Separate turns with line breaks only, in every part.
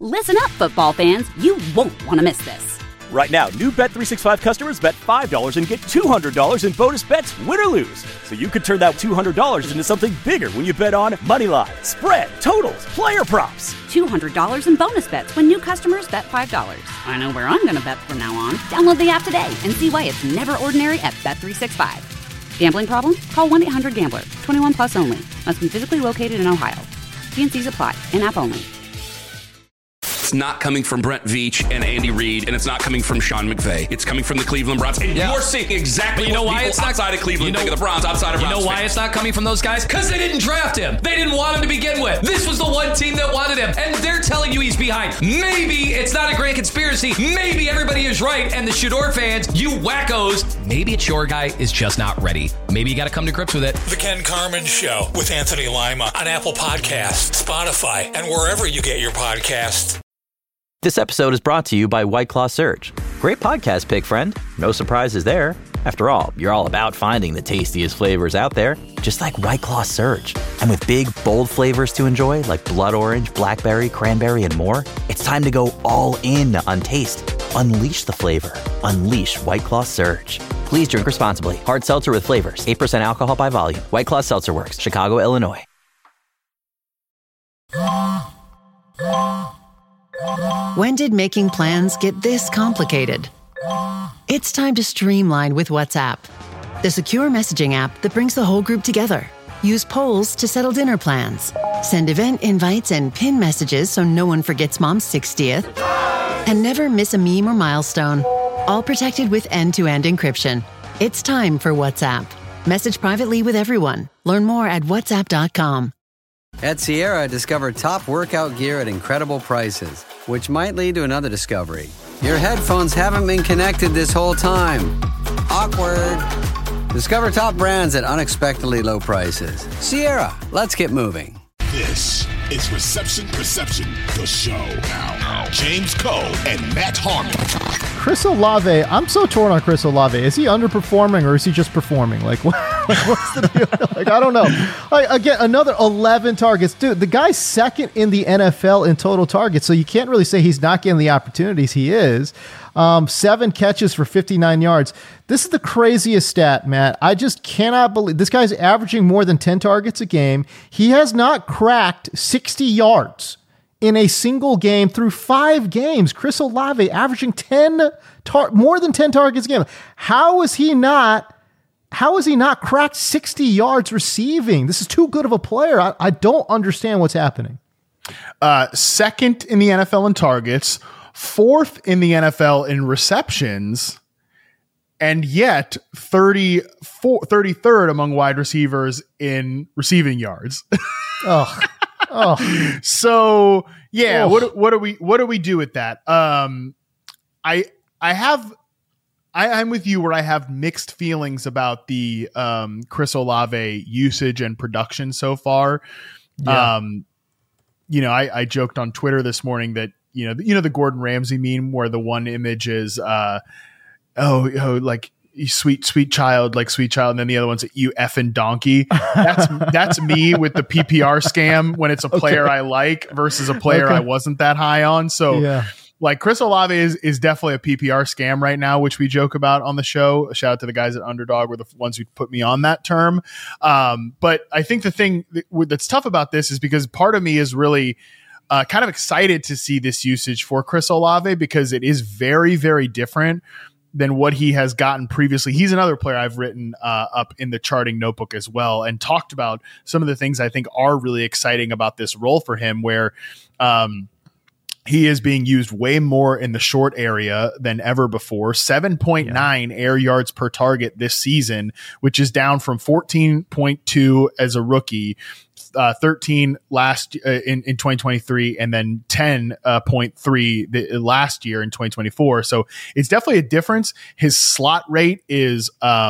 Listen up, football fans. You won't want to miss this.
Right now, new Bet365 customers bet $5 and get $200 in bonus bets, win or lose. So you could turn that $200 into something bigger when you bet on moneyline, spread, totals, player props.
$200 in bonus bets when new customers bet $5. I know where I'm going to bet from now on. Download the app today and see why it's never ordinary at Bet365. Gambling problem? Call 1-800-GAMBLER. 21 plus only. Must be physically located in Ohio. T&Cs apply. In-app only.
It's not coming from Brent Veach and Andy Reid, and it's not coming from Sean McVay. It's coming from the Cleveland Browns. And you're seeing exactly what people outside of Cleveland think of the Browns, outside of Browns.
You know why it's not coming from those guys? Because they didn't draft him. They didn't want him to begin with. This was the one team that wanted him, and they're telling you he's behind. Maybe it's not a grand conspiracy. Maybe everybody is right, and the Shador fans, you wackos, maybe it's your guy is just not ready. Maybe you got to come to grips with it.
The Ken Carman Show with Anthony Lima on Apple Podcasts, Spotify, and wherever you get your podcasts.
This episode is brought to you by White Claw Surge. Great podcast pick, friend. No surprises there. After all, you're all about finding the tastiest flavors out there, just like White Claw Surge. And with big, bold flavors to enjoy, like blood orange, blackberry, cranberry, and more, it's time to go all in on taste. Unleash the flavor. Unleash White Claw Surge. Please drink responsibly. Hard seltzer with flavors. 8% alcohol by volume. White Claw Seltzer Works. Chicago, Illinois.
When did making plans get this complicated? It's time to streamline with WhatsApp, the secure messaging app that brings the whole group together. Use polls to settle dinner plans. Send event invites and pin messages so no one forgets Mom's 60th. And never miss a meme or milestone. All protected with end-to-end encryption. It's time for WhatsApp. Message privately with everyone. Learn more at whatsapp.com.
At Sierra, discover top workout gear at incredible prices, which might lead to another discovery. Your headphones haven't been connected this whole time. Awkward. Discover top brands at unexpectedly low prices. Sierra, let's get moving.
This is Reception, the show. Now, James Koh and Matt Harmon.
Chris Olave, I'm so torn on Chris Olave. Is he underperforming or is he just performing? Like, what's the deal? Like, I don't know. Again, another 11 targets. Dude, the guy's second in the NFL in total targets, so you can't really say he's not getting the opportunities. He is. 7 catches for 59 yards. This is the craziest stat, Matt. I just cannot believe this guy's averaging more than 10 targets a game. He has not cracked 60 yards in a single game through 5 games. Chris Olave averaging more than 10 targets a game. How is he not cracked 60 yards receiving? This is too good of a player. I don't understand what's happening.
Second in the NFL in targets, 4th in the NFL in receptions, and yet 33rd among wide receivers in receiving yards. Oh. So yeah, what do we do with that? I'm with you where I have mixed feelings about the Chris Olave usage and production so far. Yeah. I joked on Twitter this morning that the Gordon Ramsay meme where the one image is like sweet child, and then the other one's you effing donkey. That's me with the PPR scam when it's a player I like versus a player I wasn't that high on. So yeah. Like Chris Olave is definitely a PPR scam right now, which we joke about on the show. A shout out to the guys at Underdog were the ones who put me on that term. But I think the thing that's tough about this is because part of me is really kind of excited to see this usage for Chris Olave because it is very, very different than what he has gotten previously. He's another player I've written up in the charting notebook as well and talked about some of the things I think are really exciting about this role for him where he is being used way more in the short area than ever before. 7.9 air yards per target this season, which is down from 14.2 as a rookie, 13 last in 2023, and then 10.3 the last year in 2024. So it's definitely a difference. His slot rate is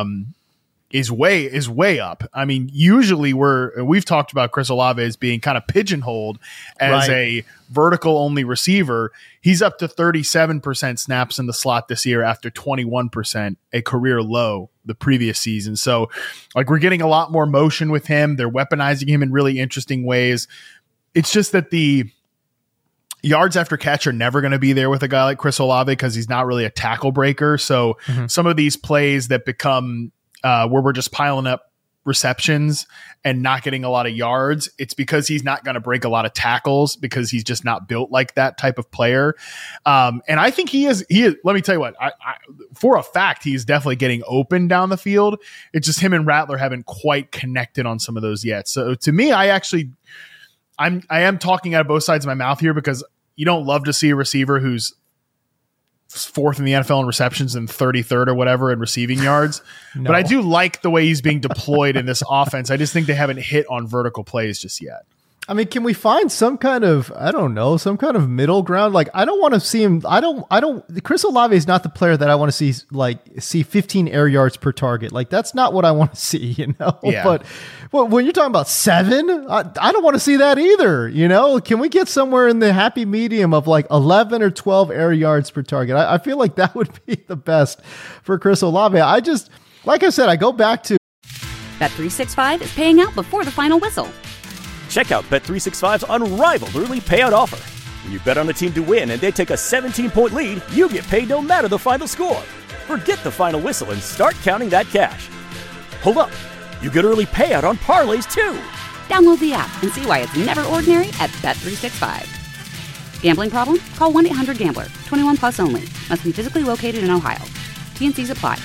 way up. I mean, usually we've talked about Chris Olave as being kind of pigeonholed as a vertical only receiver. He's up to 37% snaps in the slot this year after 21%, a career low the previous season. So like we're getting a lot more motion with him. They're weaponizing him in really interesting ways. It's just that yards after catch are never going to be there with a guy like Chris Olave because he's not really a tackle breaker. So some of these plays that become where we're just piling up receptions and not getting a lot of yards, it's because he's not going to break a lot of tackles because he's just not built like that type of player. And I think he is, let me tell you what, I for a fact, he's definitely getting open down the field. It's just him and Rattler haven't quite connected on some of those yet. So to me, I am talking out of both sides of my mouth here because you don't love to see a receiver who's fourth in the NFL in receptions and 33rd or whatever in receiving yards. No. But I do like the way he's being deployed in this offense. I just think they haven't hit on vertical plays just yet.
I mean, can we find some kind of, I don't know, some kind of middle ground? Like, I don't want to see him. Chris Olave is not the player that I want to see 15 air yards per target. Like, that's not what I want to see, you know?
Yeah.
But when you're talking about 7, I don't want to see that either. You know, can we get somewhere in the happy medium of like 11 or 12 air yards per target? I feel like that would be the best for Chris Olave. Like I said, I go back to
Bet365 is paying out before the final whistle.
Check out Bet365's unrivaled early payout offer. When you bet on a team to win and they take a 17-point lead, you get paid no matter the final score. Forget the final whistle and start counting that cash. Hold up. You get early payout on parlays, too.
Download the app and see why it's never ordinary at Bet365. Gambling problem? Call 1-800-GAMBLER. 21 plus only. Must be physically located in Ohio. T&Cs apply.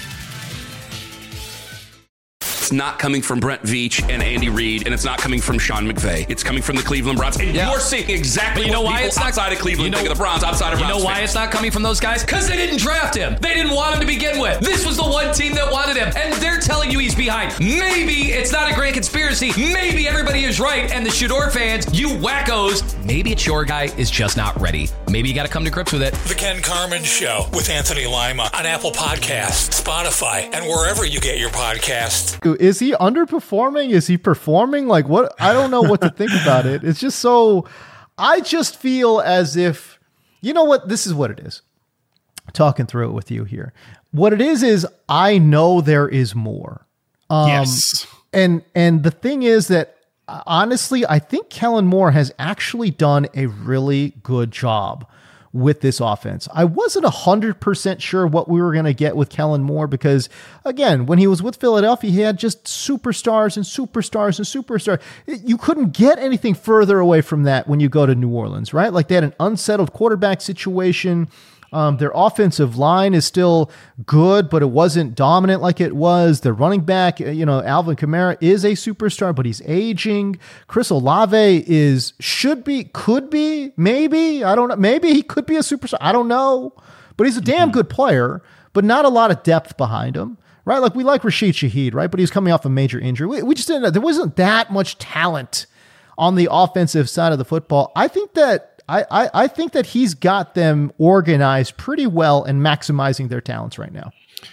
It's not coming from Brent Veach and Andy Reid, and it's not coming from Sean McVay. It's coming from the Cleveland Browns. And you're seeing exactly
you know
what
why
people
it's not,
outside of Cleveland think of the Browns, outside of Browns.
You know why
fans.
it's not coming from those guys? Because they didn't draft him. They didn't want him to begin with. This was the one team that wanted him, and they're telling you he's behind. Maybe it's not a grand conspiracy. Maybe everybody is right, and the Shador fans, you wackos, maybe it's your guy is just not ready. Maybe you got to come to grips with it.
The Ken Carman Show with Anthony Lima on Apple Podcasts, Spotify, and wherever you get your podcasts.
Is he underperforming? Is he performing? Like, what? I don't know what to think about it. It's just so, I just feel as if, you know what? This is what it is. Talking through it with you here. What it is I know there is more.
Yes.
And the thing is that, honestly, I think Kellen Moore has actually done a really good job with this offense. I wasn't 100% sure what we were going to get with Kellen Moore because, again, when he was with Philadelphia, he had just superstars and superstars and superstars. You couldn't get anything further away from that when you go to New Orleans, right? Like, they had an unsettled quarterback situation. Their offensive line is still good, but it wasn't dominant like it was. Their running back, Alvin Kamara is a superstar, but he's aging. Chris Olave could be, maybe, I don't know. Maybe he could be a superstar. I don't know, but he's a damn good player, but not a lot of depth behind him, right? Like, we like Rashid Shaheed, right? But he's coming off a major injury. We just didn't, there wasn't that much talent on the offensive side of the football. I think that he's got them organized pretty well and maximizing their talents right now.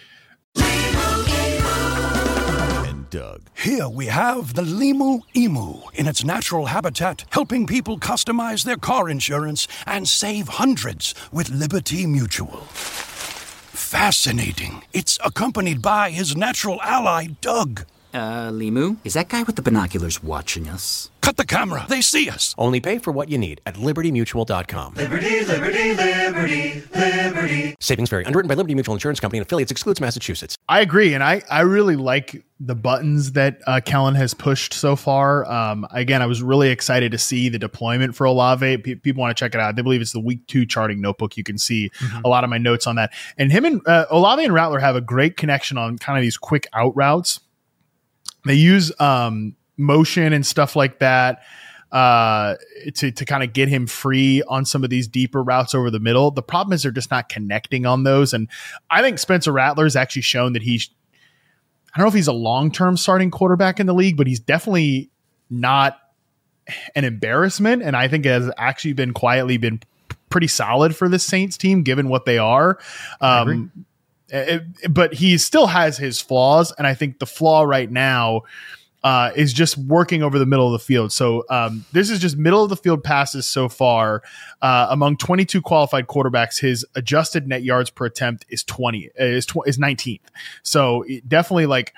And Doug. Here we have the Limu Emu in its natural habitat, helping people customize their car insurance and save hundreds with Liberty Mutual. Fascinating. It's accompanied by his natural ally, Doug.
Limu? Is that guy with the binoculars watching us?
Cut the camera. They see us.
Only pay for what you need at LibertyMutual.com.
Liberty, liberty, liberty, liberty.
Savings vary. Underwritten by Liberty Mutual Insurance Company and affiliates. Excludes Massachusetts.
I agree, and I really like the buttons that Kellen has pushed so far. Again, I was really excited to see the deployment for Olave. People want to check it out. They believe it's the week 2 charting notebook. You can see a lot of my notes on that. And him and Olave and Rattler have a great connection on kind of these quick out routes. They use motion and stuff like that to kind of get him free on some of these deeper routes over the middle. The problem is they're just not connecting on those. And I think Spencer Rattler's actually shown that I don't know if he's a long-term starting quarterback in the league, but he's definitely not an embarrassment. And I think has actually been pretty solid for this Saints team, given what they are. But he still has his flaws, and I think the flaw right now is just working over the middle of the field. So this is just middle of the field passes so far. Among 22 qualified quarterbacks, his adjusted net yards per attempt is 19th. So definitely like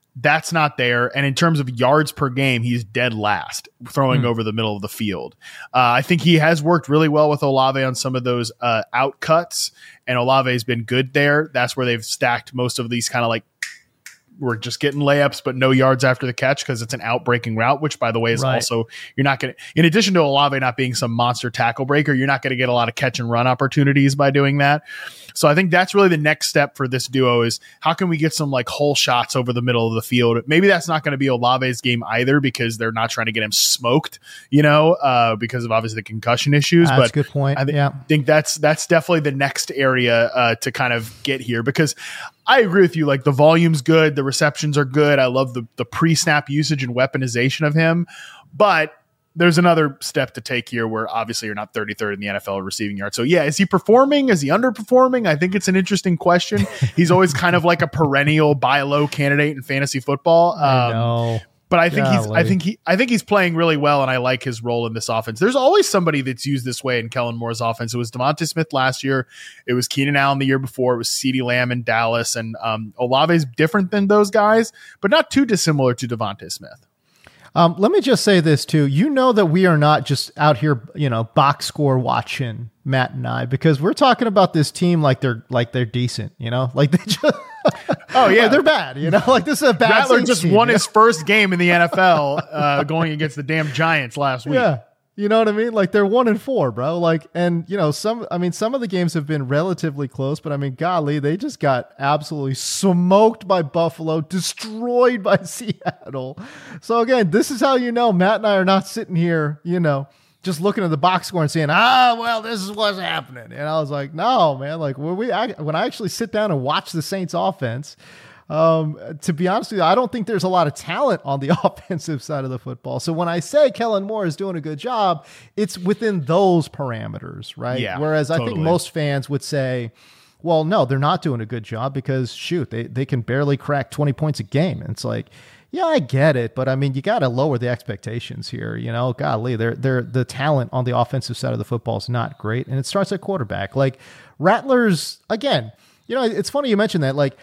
That's not there. And in terms of yards per game, he's dead last, throwing over the middle of the field. I think he has worked really well with Olave on some of those out cuts, and Olave's been good there. That's where they've stacked most of these kind of like, we're just getting layups, but no yards after the catch because it's an out-breaking route, which, by the way, is also, you're not going to, in addition to Olave not being some monster tackle breaker, you're not going to get a lot of catch and run opportunities by doing that. So I think that's really the next step for this duo is how can we get some like hole shots over the middle of the field? Maybe that's not going to be Olave's game either because they're not trying to get him smoked, because of obviously the concussion issues.
That's a good point.
I think that's definitely the next area to kind of get here because I agree with you. Like the volume's good. The receptions are good. I love the pre-snap usage and weaponization of him, but there's another step to take here where obviously you're not 33rd in the NFL receiving yards. So yeah, is he performing? Is he underperforming? I think it's an interesting question. He's always kind of like a perennial buy low candidate in fantasy football.
I know.
But I think he's playing really well, and I like his role in this offense. There's always somebody that's used this way in Kellen Moore's offense. It was Devonta Smith last year. It was Keenan Allen the year before. It was CeeDee Lamb in Dallas, and Olave's different than those guys, but not too dissimilar to Devonta Smith.
Let me just say this too. You know that we are not just out here, box score watching, Matt and I, because we're talking about this team like they're decent, like they just. Oh yeah, they're bad. Like this is a bad.
Rattler just won his first game in the NFL, going against the damn Giants last week.
Yeah, you know what I mean. Like they're 1-4, bro. Like, and some of the games have been relatively close, but I mean, golly, they just got absolutely smoked by Buffalo, destroyed by Seattle. So again, this is how Matt and I are not sitting here, just looking at the box score and saying, well, this is what's happening. And I was like, no, man, like when I actually sit down and watch the Saints offense, to be honest with you, I don't think there's a lot of talent on the offensive side of the football. So when I say Kellen Moore is doing a good job, it's within those parameters, right? Yeah, whereas totally. I think most fans would say, well, no, they're not doing a good job because shoot, they can barely crack 20 points a game. And it's like, yeah, I get it, but I mean, you got to lower the expectations here. Golly, the talent on the offensive side of the football is not great, and it starts at quarterback. Like Rattler's again. It's funny you mentioned that. Like,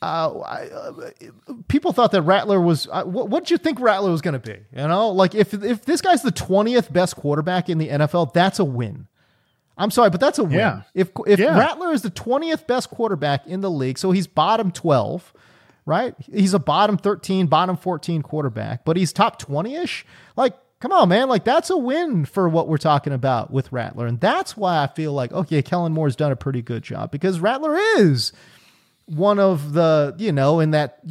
people thought that Rattler was. What did you think Rattler was going to be? Like if this guy's the 20th best quarterback in the NFL, that's a win. I'm sorry, but that's a win. Yeah. If Rattler is the 20th best quarterback in the league, so he's bottom 12. Right? He's a bottom 13, bottom 14 quarterback, but he's top 20-ish. Like, come on, man. Like, that's a win for what we're talking about with Rattler. And that's why I feel like, okay, Kellen Moore's done a pretty good job because Rattler is one of the, in that,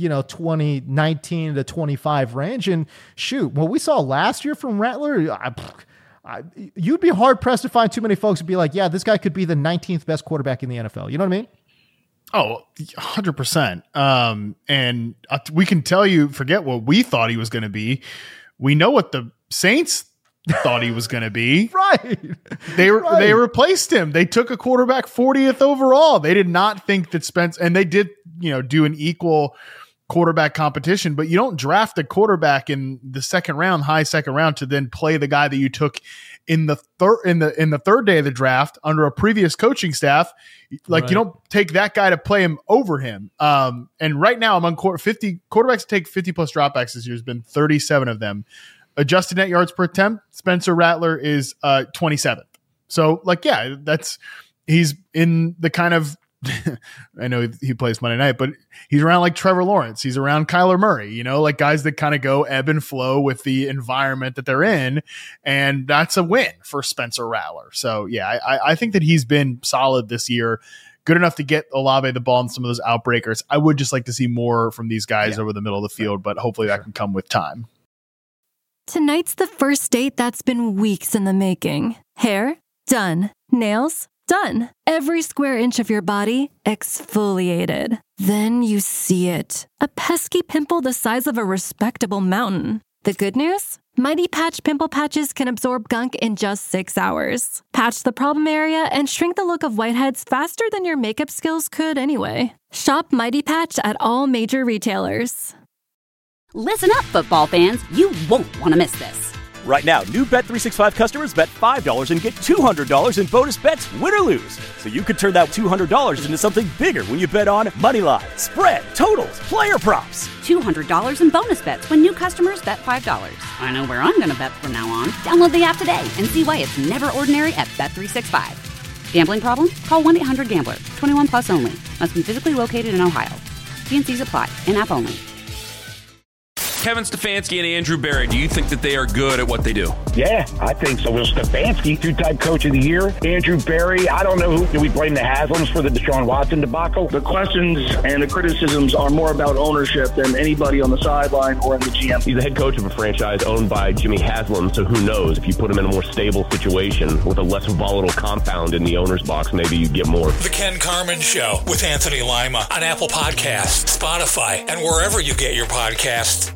2019 to 25 range. And shoot, what we saw last year from Rattler, you'd be hard pressed to find too many folks who'd be like, yeah, this guy could be the 19th best quarterback in the NFL. You know what I mean?
Oh, 100%. And we can tell you, forget what we thought he was going to be. We know what the Saints thought he was going to be.
Right.
They replaced him. They took a quarterback 40th overall. They did not think that Spence, and they did, do an equal quarterback competition, but you don't draft a quarterback in the high second round to then play the guy that you took in the third day of the draft under a previous coaching staff. Like, you don't take that guy to play him over him. And right now among 50 quarterbacks take 50 plus dropbacks this year has been 37 of them. Adjusted net yards per attempt, Spencer Rattler is 27th. So like, yeah, he's in the kind of, I know he plays Monday night, but he's around like Trevor Lawrence. He's around Kyler Murray, like guys that kind of go ebb and flow with the environment that they're in. And that's a win for Spencer Rattler. So yeah, I think that he's been solid this year. Good enough to get Olave the ball in some of those outbreakers. I would just like to see more from these guys over the middle of the field, but hopefully that can come with time.
Tonight's the first date that's been weeks in the making. Hair? Done. Nails? Done. Every square inch of your body exfoliated. Then you see it. A pesky pimple the size of a respectable mountain. The good news? Mighty Patch Pimple Patches can absorb gunk in just 6 hours. Patch the problem area and shrink the look of whiteheads faster than your makeup skills could anyway. Shop Mighty Patch at all major retailers.
Listen up, football fans. You won't want to miss this.
Right now, new Bet365 customers bet $5 and get $200 in bonus bets, win or lose. So you could turn that $200 into something bigger when you bet on moneyline, spread, totals, player props.
$200 in bonus bets when new customers bet $5. I know where I'm going to bet from now on. Download the app today and see why it's never ordinary at Bet365. Gambling problem? Call 1-800-GAMBLER. 21 plus only. Must be physically located in Ohio. T&Cs apply. In-app only.
Kevin Stefanski and Andrew Berry, do you think that they are good at what they do?
Yeah, I think so. Will Stefanski, two-time coach of the year. Andrew Berry, I don't know who. Do we blame the Haslams for the Deshaun Watson debacle?
The questions and the criticisms are more about ownership than anybody on the sideline or in the GM.
He's the head coach of a franchise owned by Jimmy Haslam, so who knows? If you put him in a more stable situation with a less volatile compound in the owner's box, maybe you get more.
The Ken Carman Show with Anthony Lima on Apple Podcasts, Spotify, and wherever you get your podcasts.